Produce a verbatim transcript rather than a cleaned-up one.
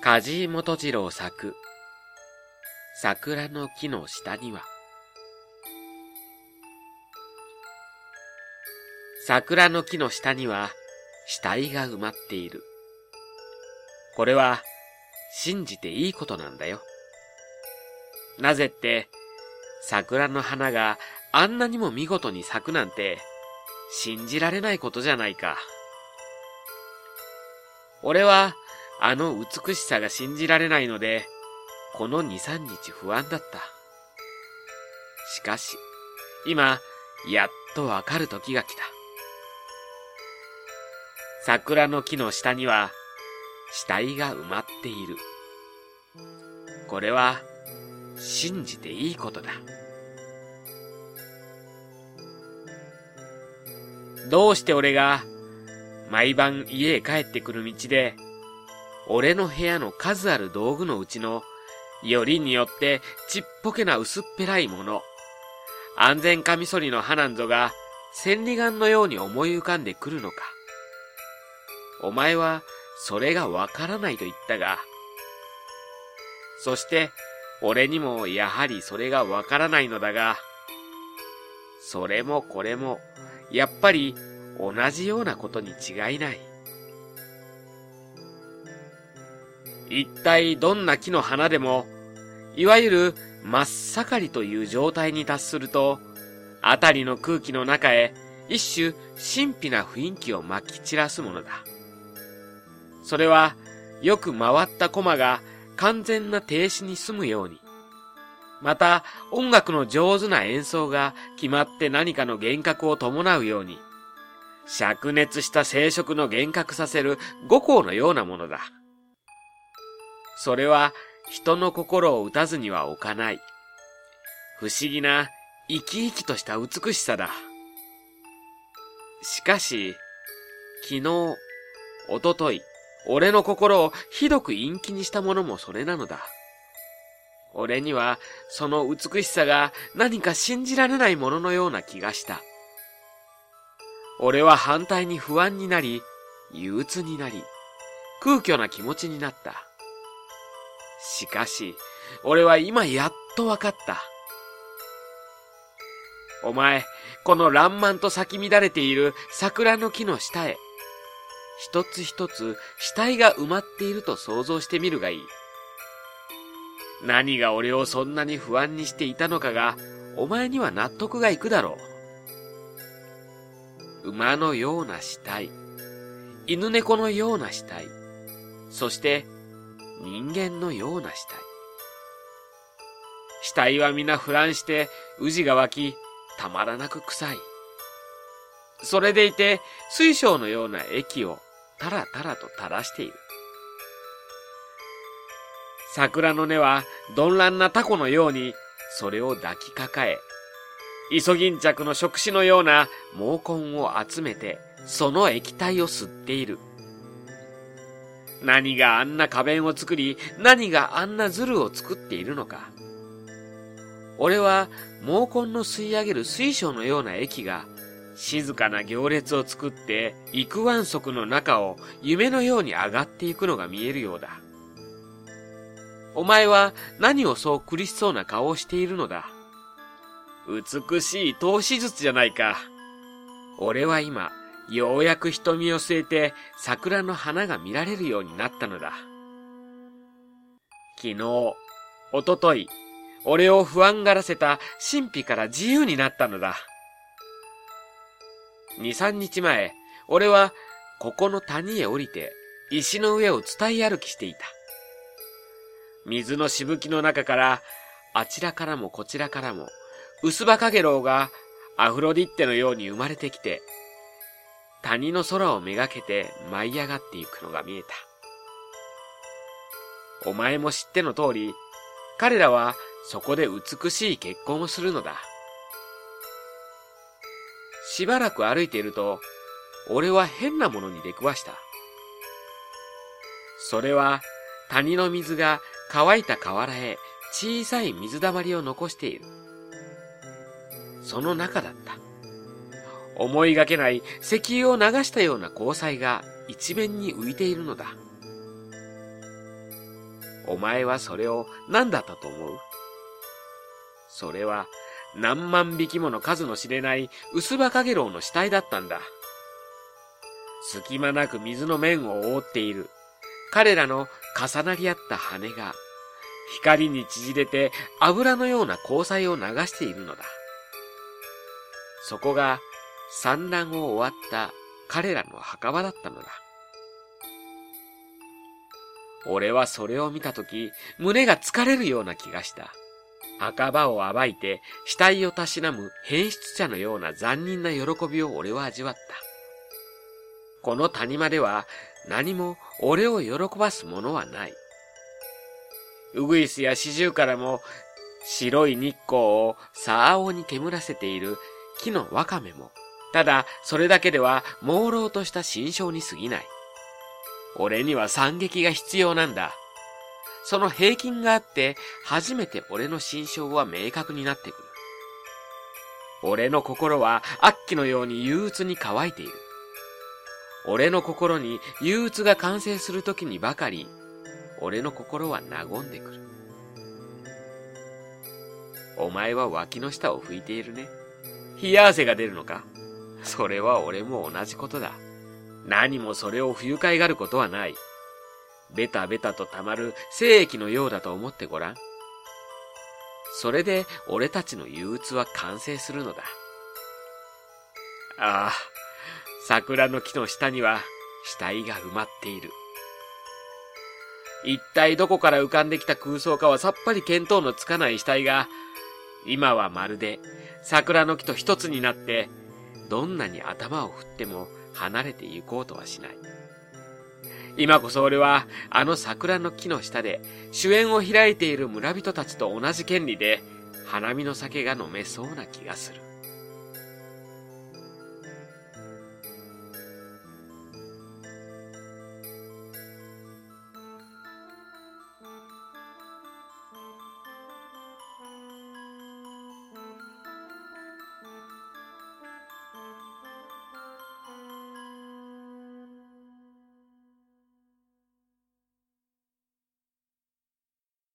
梶井元次郎作、桜の木の下には。桜の木の下には死体が埋まっている。これは信じていいことなんだよ。なぜって、桜の花があんなにも見事に咲くなんて信じられないことじゃないか。俺はあの美しさが信じられないので、この二三日不安だった。しかし、今、やっとわかる時が来た。桜の木の下には死体が埋まっている。これは信じていいことだ。どうして俺が毎晩家へ帰ってくる道で、俺の部屋の数ある道具のうちのよりによってちっぽけな薄っぺらいもの、安全カミソリの刃なんぞが千里眼のように思い浮かんでくるのか。お前はそれがわからないと言ったが、そして俺にもやはりそれがわからないのだが、それもこれもやっぱり同じようなことに違いない。一体どんな木の花でも、いわゆる真っ盛りという状態に達すると、あたりの空気の中へ一種神秘な雰囲気をまき散らすものだ。それはよく回った駒が完全な停止に済むように、また音楽の上手な演奏が決まって何かの幻覚を伴うように、灼熱した生殖の幻覚させる五行のようなものだ。それは人の心を打たずには置かない、不思議な生き生きとした美しさだ。しかし、昨日、おととい、俺の心をひどく陰気にしたものもそれなのだ。俺にはその美しさが何か信じられないもののような気がした。俺は反対に不安になり、憂鬱になり、空虚な気持ちになった。しかし、俺は今やっとわかった。お前、この爛漫と咲き乱れている桜の木の下へ、一つ一つ死体が埋まっていると想像してみるがいい。何が俺をそんなに不安にしていたのかが、お前には納得がいくだろう。馬のような死体、犬猫のような死体、そして人間のような死体。死体は皆腐乱して宇治が湧き、たまらなく臭い。それでいて水晶のような液をたらたらと垂らしている。桜の根は鈍乱なタコのようにそれを抱きかかえ、イソギンチャクの触手のような毛根を集めてその液体を吸っている。何があんな花弁を作り、何があんなズルを作っているのか。俺は毛根の吸い上げる水晶のような液が静かな行列を作って幾万足の中を夢のように上がっていくのが見えるようだ。お前は何をそう苦しそうな顔をしているのだ。美しい透視術じゃないか。俺は今、ようやく瞳を据えて桜の花が見られるようになったのだ。昨日、おととい、俺を不安がらせた神秘から自由になったのだ。二三日前、俺はここの谷へ降りて石の上を伝い歩きしていた。水のしぶきの中からあちらからもこちらからも薄葉かげろうがアフロディッテのように生まれてきて、谷の空をめがけて舞い上がっていくのが見えた。お前も知っての通り、彼らはそこで美しい結婚をするのだ。しばらく歩いていると、俺は変なものに出くわした。それは谷の水が乾いた河原へ小さい水だまりを残している。その中だった。思いがけない石油を流したような光彩が一面に浮いているのだ。 お前はそれを何だったと思う？それは何万匹もの数の知れない薄葉かげろうの死体だったんだ。隙間なく水の面を覆っている彼らの重なり合った羽が光に縮れて油のような光彩を流しているのだ。そこが産卵を終わった彼らの墓場だったのだ。俺はそれを見たとき、胸が疲れるような気がした。墓場を暴いて死体をたしなむ変質者のような残忍な喜びを俺は味わった。この谷間では何も俺を喜ばすものはない。ウグイスやシジュウカラも白い日光をさ青に煙らせている木のワカメも、ただそれだけでは朦朧とした心象に過ぎない。俺には惨劇が必要なんだ。その平均があって初めて俺の心象は明確になってくる。俺の心は悪鬼のように憂鬱に乾いている。俺の心に憂鬱が完成するときにばかり、俺の心は和んでくる。お前は脇の下を拭いているね。冷や汗が出るのか？それは俺も同じことだ。何もそれを不愉快がることはない。ベタベタと溜まる精液のようだと思ってごらん。それで俺たちの憂鬱は完成するのだ。ああ、桜の木の下には死体が埋まっている。一体どこから浮かんできた空想かはさっぱり見当のつかない死体が、今はまるで桜の木と一つになって、どんなに頭を振っても離れて行こうとはしない。今こそ俺はあの桜の木の下で酒宴を開いている村人たちと同じ権利で花見の酒が飲めそうな気がする。